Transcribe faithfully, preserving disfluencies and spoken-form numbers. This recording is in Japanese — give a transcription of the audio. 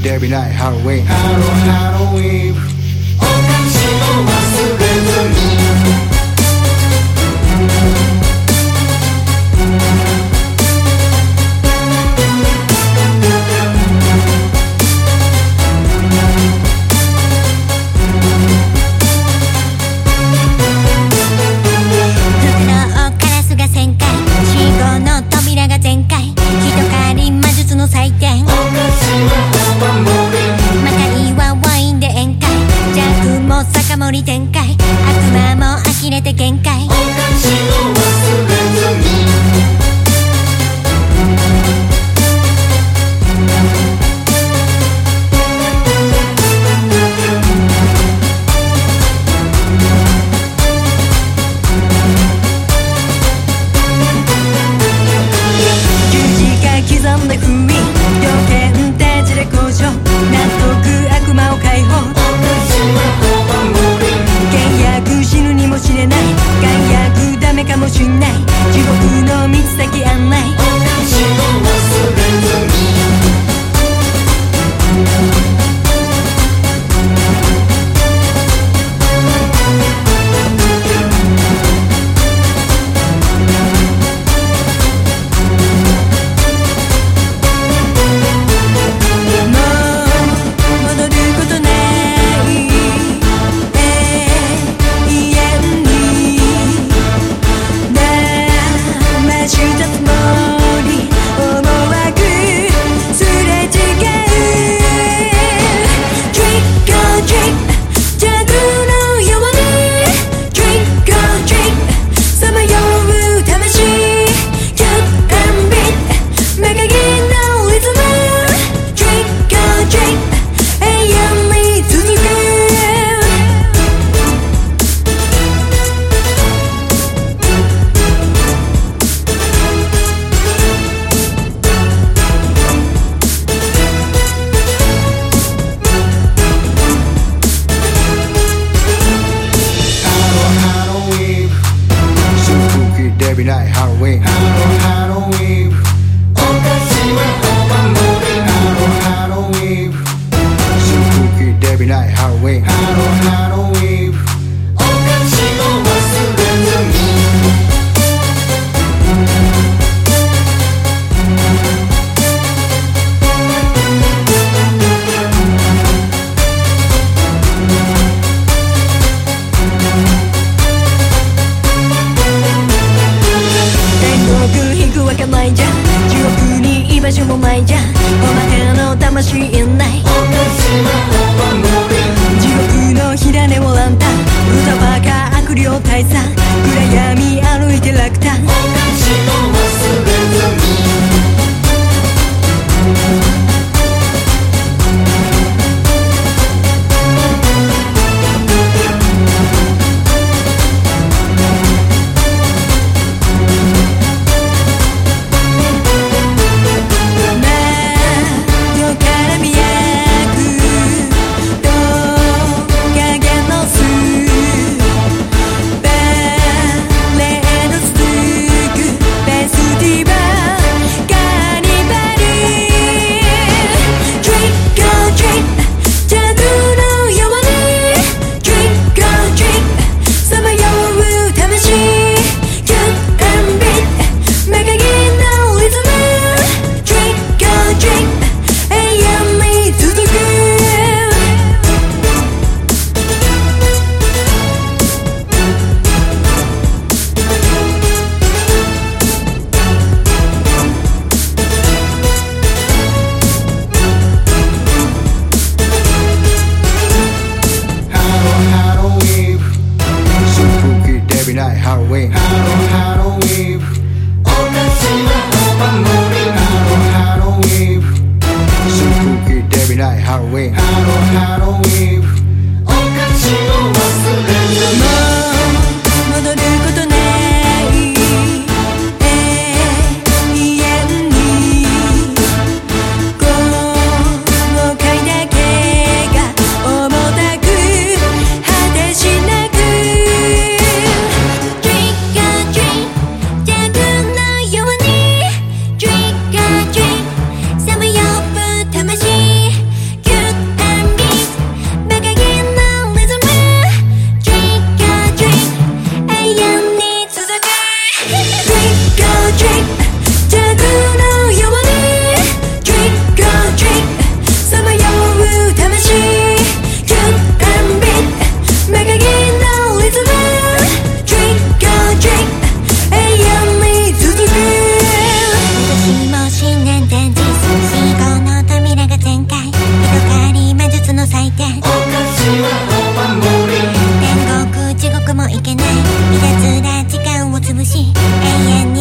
it every night Halloween Halloween お菓子を忘れずに酒盛り展開悪魔も呆れて限界お菓子を忘れずに十字架刻んで封印条件定時で交渉納得悪魔を解放死ぬにも知れない害悪ダメかもしんない地獄の道先案内お菓子を忘れずに Every night Halloween Halloween お菓子はお守り Halloween Spooky every night Halloween Halloween お菓子を忘れずにないじゃん地獄に居場所もないじゃんおまけの魂いないお菓子はお守り地獄の火種をランタン歌バカ悪霊退散暗闇歩いて落胆お菓子を忘れずにHalloween Halloween お菓子はお守り Halloween Spooky every night Halloween Halloween お菓子を忘れずにもう戻ることない永遠に後悔だけが重たく果てしなく魂永遠